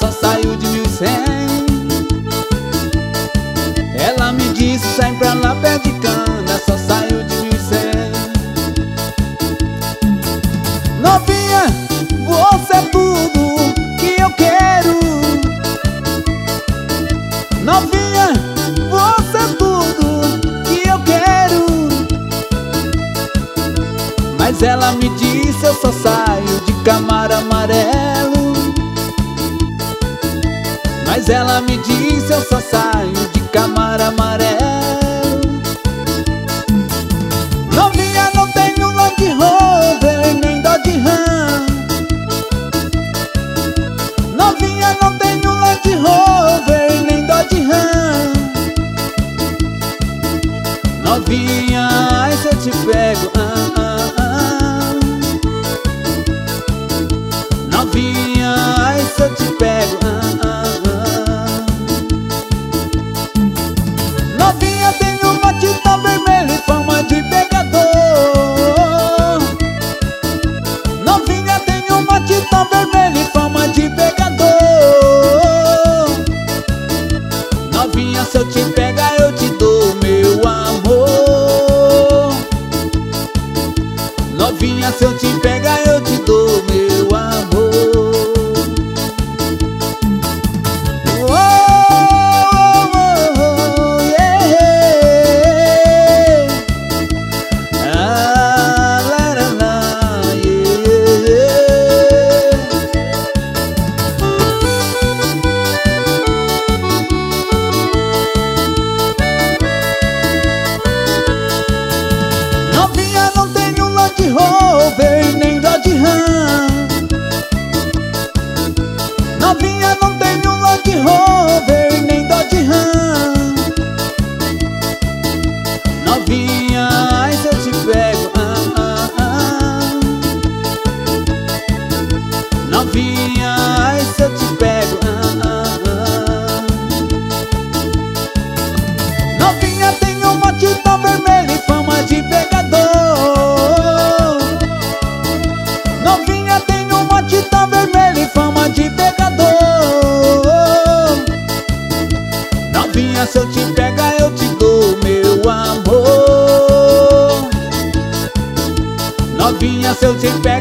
só saio de 1.100. Ela me disse, sai pra lá, pé de cana, só saio de 1.100. Novinha, você é tudo que eu quero. Novinha, você é tudo que eu quero. Mas ela me disse, eu só saio de Camaro amarelo. Mas ela me disse, eu só saio de Camaro amarelo. Novinha, não tenho Land Rover nem Dodge Ram. Novinha, não tenho Land Rover nem Dodge Ram. Novinha, ai se eu te pego, Novinha, ai se eu te pego, Novinha, tem uma tinta vermelha e fama de pegador. Novinha, tem uma tinta vermelha e fama de pegador. Novinha, se eu te pegar eu te dou meu amor. Novinha, se eu te pegar eu te dou meu amor. Novinha, não tenho Land Rover nem Dodge Ram. Novinha, não tenho Land Rover nem Dodge Ram. Novinha, ai se eu te pego, Novinha, ai se eu te pego, Novinha, tem uma tinta vermelha e fama de pegador. Novinha, tem uma tinta vermelha e fama de pegador. Novinha, se eu te pegar eu te dou meu amor. Novinha, se eu te pegar